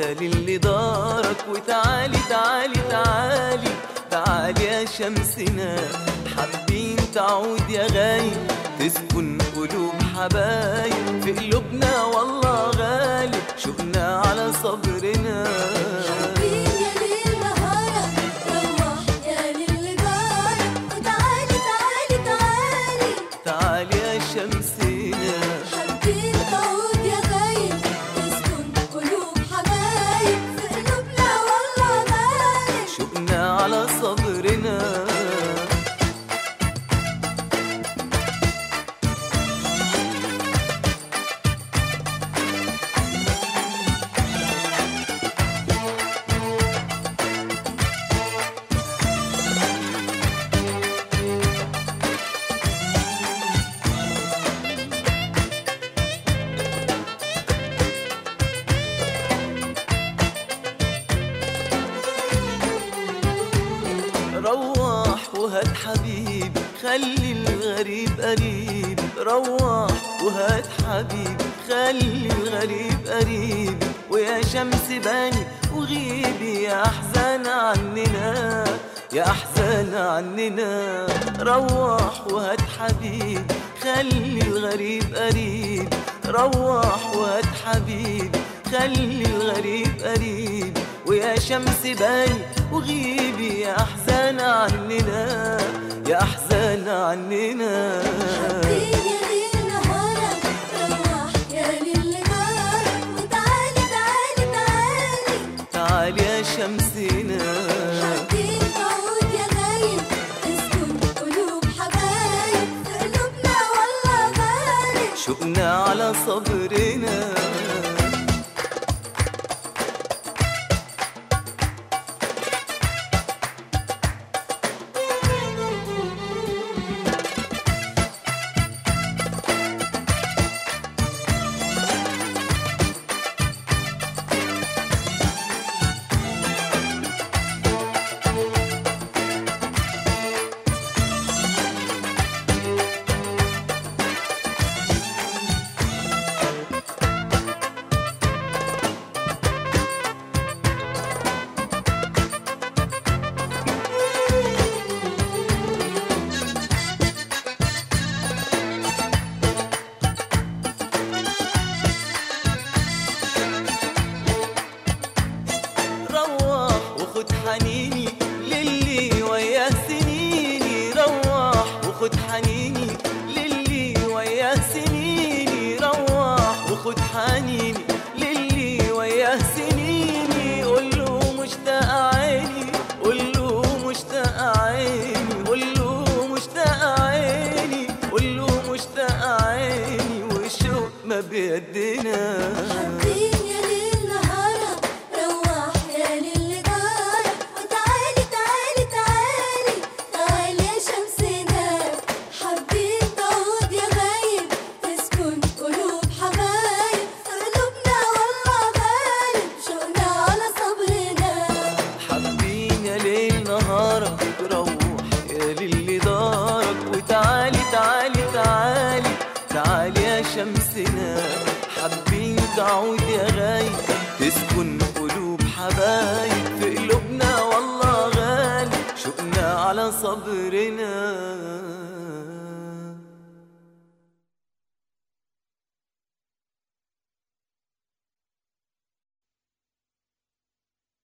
يا للي دارك، وتعالي تعالي تعالي تعالي يا شمسنا. حابين تعود يا غايب تسكن قلوب حبايب، في قلوبنا والله غالب شوقنا على صبرنا. تعالي يا شمسنا. حابين تعود يا غايب تسكن قلوب حبايب، في قلوبنا والله غالب شوقنا على صبرنا. روح وهات حبيبي خلي الغريب قريب، روح وهات حبيبي خلي الغريب قريب، ويا شمس باني وغيبي يا أحزان عننا يا أحزان عننا. روح وهات حبيبي خلي الغريب قريب، روح وهات حبيبي خلي الغريب قريب، ويا شمس باني وغيبي يا أحزان عننا يا أحزان عننا. حابين يا ليل نهارك روح يا ليل نهارك، وتعالي تعالي تعالي تعالي يا شمسنا. حابين تعود يا غايب تسكن قلوب حبايب، في قلوبنا والله غالب شوقنا على صبرنا. وخد حنيني للي وياه سنيني، روح وخد حنيني للي وياه سنيني، روح وخد حنيني للي وياه سنيني. قوله مشتاق عيني قوله مشتاق عيني قوله مشتاق عيني قوله مشتاق عيني، والشوق ما بيدنا. حابين يا ليل نهارك روح يا ليل دارك، وتعالي تعالي تعالي تعالي يا شمسنا. حابين تعود يا غايب تسكن قلوب حبايب، في قلوبنا والله غالب شوقنا على صبرنا. حابين يا ليل نهارك روح يا للي دارك، وتعالي تعالي تعالي تعالي يا شمسنا. حابين تعود يا غايب تسكن قلوب حبايب، في قلوبنا والله غالب شوقنا على صبرنا.